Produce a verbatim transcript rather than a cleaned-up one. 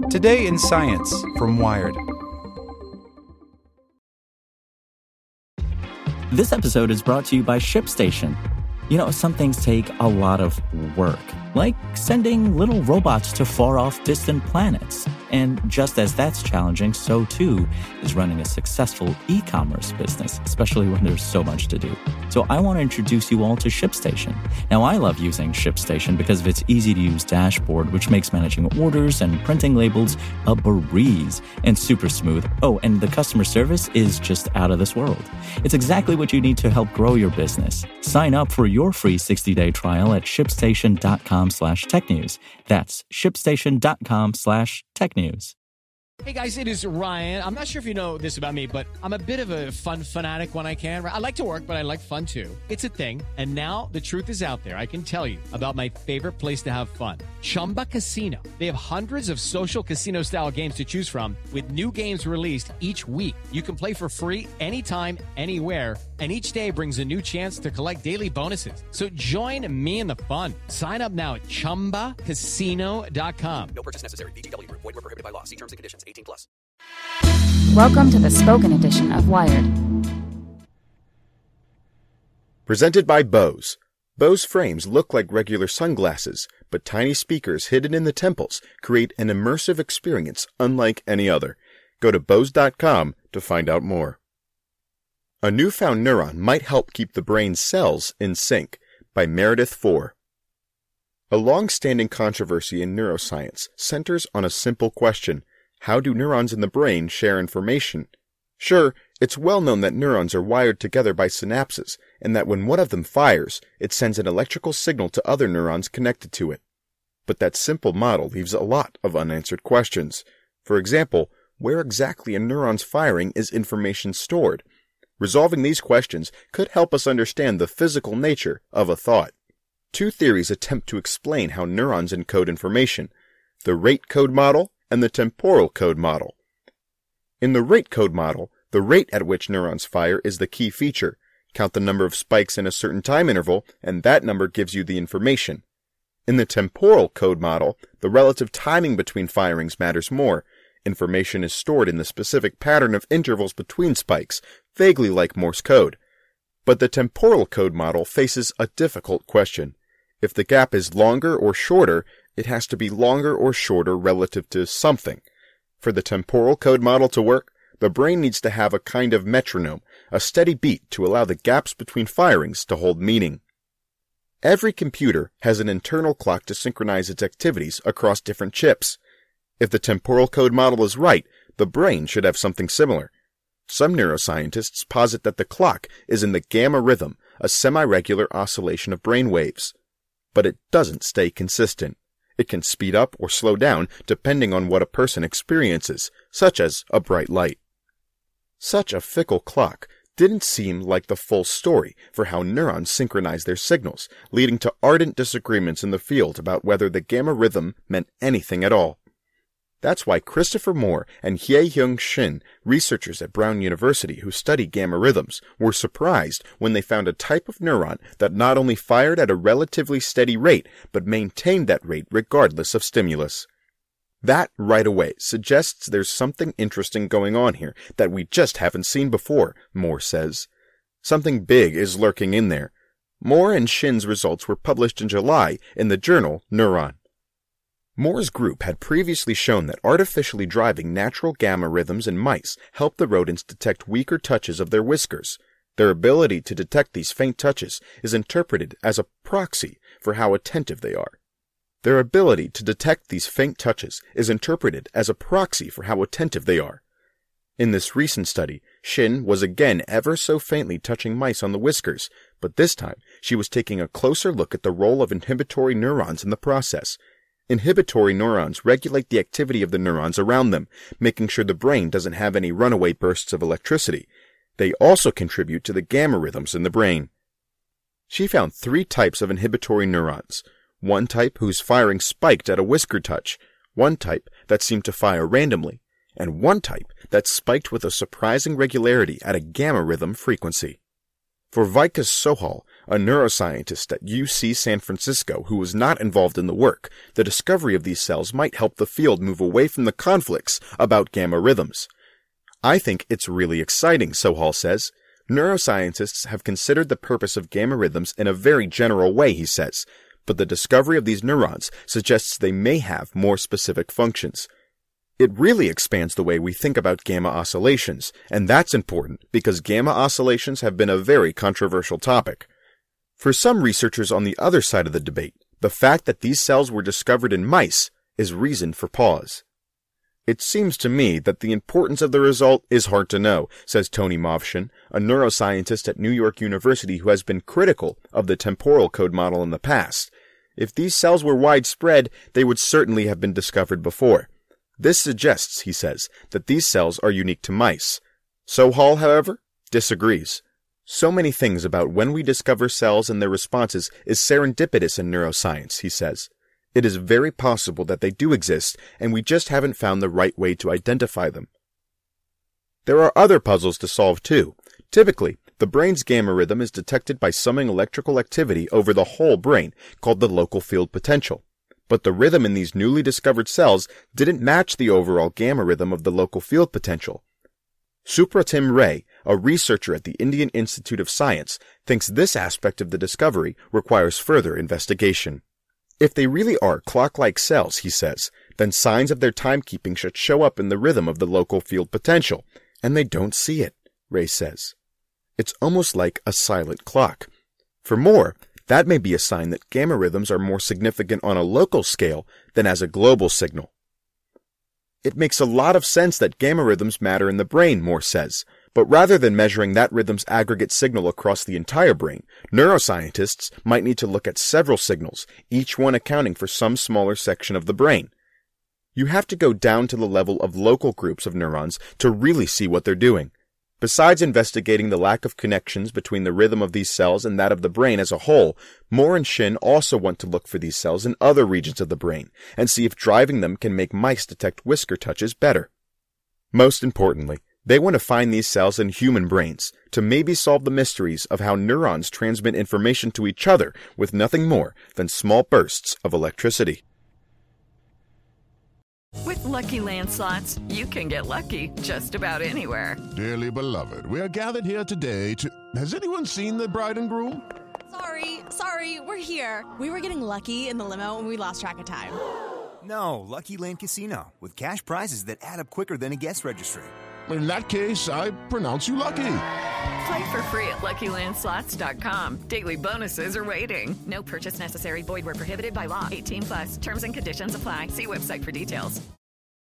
Today in Science from Wired. This episode is brought to you by ShipStation. You know, some things take a lot of work, like sending little robots to far-off distant planets. And just as that's challenging, so too is running a successful e-commerce business, especially when there's so much to do. So I want to introduce you all to ShipStation. Now, I love using ShipStation because of its easy-to-use dashboard, which makes managing orders and printing labels a breeze and super smooth. Oh, and the customer service is just out of this world. It's exactly what you need to help grow your business. Sign up for your free sixty-day trial at shipstation.com slash technews. That's shipstation.com slash technews. Hey guys, it is Ryan. I'm not sure if you know this about me, but I'm a bit of a fun fanatic when I can. I like to work, but I like fun too. It's a thing. And now the truth is out there. I can tell you about my favorite place to have fun. Chumba Casino. They have hundreds of social casino style games to choose from with new games released each week. You can play for free anytime, anywhere. And each day brings a new chance to collect daily bonuses. So join me in the fun. Sign up now at chumba casino dot com. No purchase necessary. V G W Group. Void where prohibited by law. See terms and conditions. eighteen plus. Welcome to the spoken edition of Wired. Presented by Bose. Bose frames look like regular sunglasses, but tiny speakers hidden in the temples create an immersive experience unlike any other. Go to bose dot com to find out more. A newfound neuron might help keep the brain's cells in sync, by Meredith Four. A long-standing controversy in neuroscience centers on a simple question: how do neurons in the brain share information? Sure, it's well known that neurons are wired together by synapses, and that when one of them fires, it sends an electrical signal to other neurons connected to it. But that simple model leaves a lot of unanswered questions. For example, where exactly a neuron's firing is information stored? Resolving these questions could help us understand the physical nature of a thought. Two theories attempt to explain how neurons encode information: the rate code model and the temporal code model. In the rate code model, the rate at which neurons fire is the key feature. Count the number of spikes in a certain time interval, and that number gives you the information. In the temporal code model, the relative timing between firings matters more. Information is stored in the specific pattern of intervals between spikes, vaguely like Morse code. But the temporal code model faces a difficult question. If the gap is longer or shorter, it has to be longer or shorter relative to something. For the temporal code model to work, the brain needs to have a kind of metronome, a steady beat to allow the gaps between firings to hold meaning. Every computer has an internal clock to synchronize its activities across different chips. If the temporal code model is right, the brain should have something similar. Some neuroscientists posit that the clock is in the gamma rhythm, a semi-regular oscillation of brain waves. But it doesn't stay consistent. It can speed up or slow down depending on what a person experiences, such as a bright light. Such a fickle clock didn't seem like the full story for how neurons synchronize their signals, leading to ardent disagreements in the field about whether the gamma rhythm meant anything at all. That's why Christopher Moore and Hye-Hyung Shin, researchers at Brown University who study gamma rhythms, were surprised when they found a type of neuron that not only fired at a relatively steady rate, but maintained that rate regardless of stimulus. That, right away, suggests there's something interesting going on here that we just haven't seen before, Moore says. Something big is lurking in there. Moore and Shin's results were published in July in the journal Neuron. Moore's group had previously shown that artificially driving natural gamma rhythms in mice helped the rodents detect weaker touches of their whiskers. Their ability to detect these faint touches is interpreted as a proxy for how attentive they are. Their ability to detect these faint touches is interpreted as a proxy for how attentive they are. In this recent study, Shin was again ever so faintly touching mice on the whiskers, but this time she was taking a closer look at the role of inhibitory neurons in the process. Inhibitory neurons regulate the activity of the neurons around them, making sure the brain doesn't have any runaway bursts of electricity. They also contribute to the gamma rhythms in the brain. She found three types of inhibitory neurons. One type whose firing spiked at a whisker touch, one type that seemed to fire randomly, and one type that spiked with a surprising regularity at a gamma rhythm frequency. For Vikas Sohal, a neuroscientist at U C San Francisco who was not involved in the work, the discovery of these cells might help the field move away from the conflicts about gamma rhythms. I think it's really exciting, Sohal says. Neuroscientists have considered the purpose of gamma rhythms in a very general way, he says, but the discovery of these neurons suggests they may have more specific functions. It really expands the way we think about gamma oscillations, and that's important because gamma oscillations have been a very controversial topic. For some researchers on the other side of the debate, the fact that these cells were discovered in mice is reason for pause. It seems to me that the importance of the result is hard to know, says Tony Movshan, a neuroscientist at New York University who has been critical of the temporal code model in the past. If these cells were widespread, they would certainly have been discovered before. This suggests, he says, that these cells are unique to mice. Sohal, however, disagrees. So many things about when we discover cells and their responses is serendipitous in neuroscience, he says. It is very possible that they do exist, and we just haven't found the right way to identify them. There are other puzzles to solve too. Typically, the brain's gamma rhythm is detected by summing electrical activity over the whole brain, called the local field potential. But the rhythm in these newly discovered cells didn't match the overall gamma rhythm of the local field potential. Supratim Ray, a researcher at the Indian Institute of Science, thinks this aspect of the discovery requires further investigation. If they really are clock-like cells, he says, then signs of their timekeeping should show up in the rhythm of the local field potential, and they don't see it, Ray says. It's almost like a silent clock. For more, that may be a sign that gamma rhythms are more significant on a local scale than as a global signal. It makes a lot of sense that gamma rhythms matter in the brain, Moore says, but rather than measuring that rhythm's aggregate signal across the entire brain, neuroscientists might need to look at several signals, each one accounting for some smaller section of the brain. You have to go down to the level of local groups of neurons to really see what they're doing. Besides investigating the lack of connections between the rhythm of these cells and that of the brain as a whole, Moore and Shin also want to look for these cells in other regions of the brain and see if driving them can make mice detect whisker touches better. Most importantly, they want to find these cells in human brains to maybe solve the mysteries of how neurons transmit information to each other with nothing more than small bursts of electricity. With Lucky Land Slots, you can get lucky just about anywhere. Dearly beloved, we are gathered here today to... Has anyone seen the bride and groom? Sorry, sorry, we're here. We were getting lucky in the limo and we lost track of time. No, Lucky Land Casino, with cash prizes that add up quicker than a guest registry. In that case, I pronounce you lucky. Play for free at Lucky Land Slots dot com. Daily bonuses are waiting. No purchase necessary. Void where prohibited by law. eighteen plus. Terms and conditions apply. See website for details.